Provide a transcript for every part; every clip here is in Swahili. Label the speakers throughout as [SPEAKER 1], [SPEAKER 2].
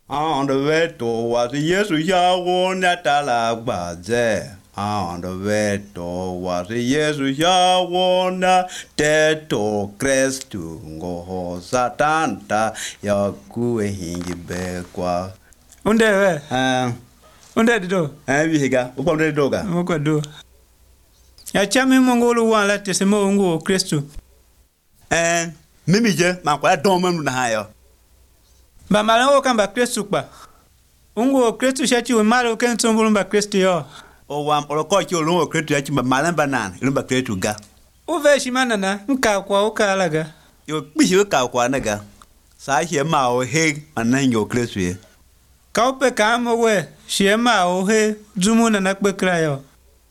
[SPEAKER 1] On the way towards Jesus, Yahweh, Natala Baze. On the way towards Jesus, Yahweh, Teto Crestu, Go Satanta, Yaku, Hingi Bequa.
[SPEAKER 2] Unde do?
[SPEAKER 1] Viga, upon the doga.
[SPEAKER 2] Moko do. Ya chame mongolo wan la tesemo ungo Kristo.
[SPEAKER 1] Mimije, Makwa Doman Nahayo.
[SPEAKER 2] Ba malango kamba Kristo pa. Ungo Kristo shati we malo ken tombulumba Kristo yo.
[SPEAKER 1] O wam oroko ki olungo Kristo yachi malan banan, ilumba Kristo ga.
[SPEAKER 2] Uve shimana na nka kwa ukalaga.
[SPEAKER 1] Yo bishi ka kwa naga. Sa hie ma o he manan yo Kristo ye.
[SPEAKER 2] Kaupe kama we shema o he zumuna na kpekra yo.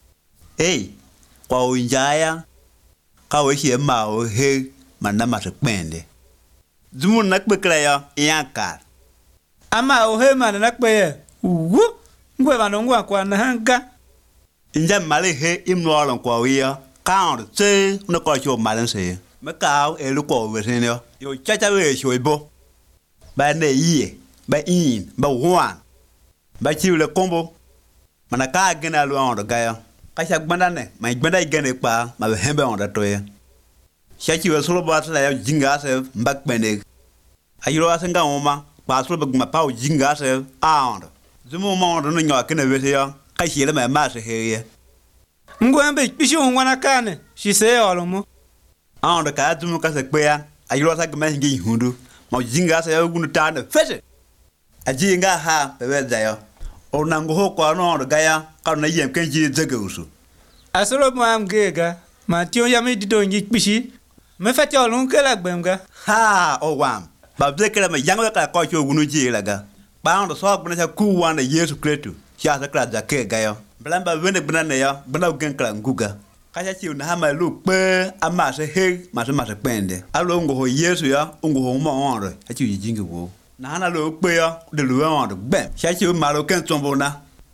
[SPEAKER 1] Kwa unjaya ka we hie ma o he manama se pende. Zumun nak bekraya yankar.
[SPEAKER 2] Ama o he man nak be wu ngwe banongwa kwa na hanga.
[SPEAKER 1] Inja male he imnolon kwa wiya count se na ko cho malen se. Makao elu ko we sen yo chacha we shoibo. Ba ne yi ba in ba wan. Ba chi le combo. Manaka gena lo on ga ya. Ka sha gbandane ma gbanda gene pa ma be hembe on da toye. Shaki we solo ba tla ya jinga se mbak pende. Ayiro asenga oma pa solo ba pa jinga se aond. Zumo mo ndo nyo akene wese ya ka shile ma se heye.
[SPEAKER 2] Ngwembe bishi ongwana kane shi se olomo.
[SPEAKER 1] Aond ka zumo ka se pe ya ayiro sa gma ngi hundu. Ma jinga se ya gunu tane fese. Ajinga ha be we da yo. Ona ngo ko no ndo ga ya ka na yem kenji zegeusu.
[SPEAKER 2] Asolo mo am gega ma tio ya me dido ngi bishi. Me fati olun kela gbemga.
[SPEAKER 1] Ha o wam. Ba blekela me yangwe ka ko cho gunu ji laga. Ba on so gbna cha ku wan na Yesu Kristo. Sha sa kra ja ke ga yo. Blamba wene gbna ne yo, gbna gen kla nguga. Ka cha chi na ha ma lu pe ama se he ma se pende. Alo ngo ho Yesu ya, ngo ho mo on. Ha chi jingi wo. Na na lo pe yo, de lu on gbem. Sha chi ma lo ken tombo na.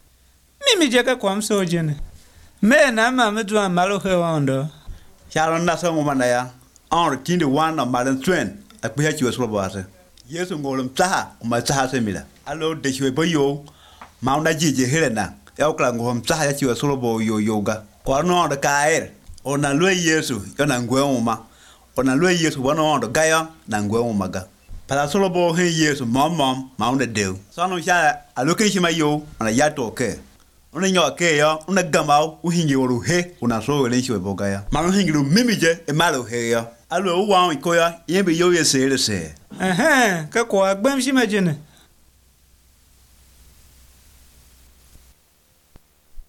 [SPEAKER 2] Mimi jeka kwa mso jene. Me na ma me du amalo he wando.
[SPEAKER 1] Sha ron na so mo na ya. On tindi wan na malen twen. Akpe chi waslo baase. Yesu ngolum taha, ma taha se mila. Alo de chwe boyo. Ma una jiji helena. Ya okla ngom taha ya chi waslo bo yo yoga. Kwa no ndo kaer. Ona lwe Yesu, yo na ngwe uma. Ona lwe Yesu wana ndo gaya na ngwe uma ga. Para solo bo he Yesu mom ma una deu. Sano sha aloke shi ma yo, ona ya to ke. Una nyo ke yo, una gamao, uhingi woru he, una so le chwe bogaya. Ma no hingi mimije e malo he yo. Alo wa ko ya yembe yo ye se le se.
[SPEAKER 2] Ka kwa gbem shi majene.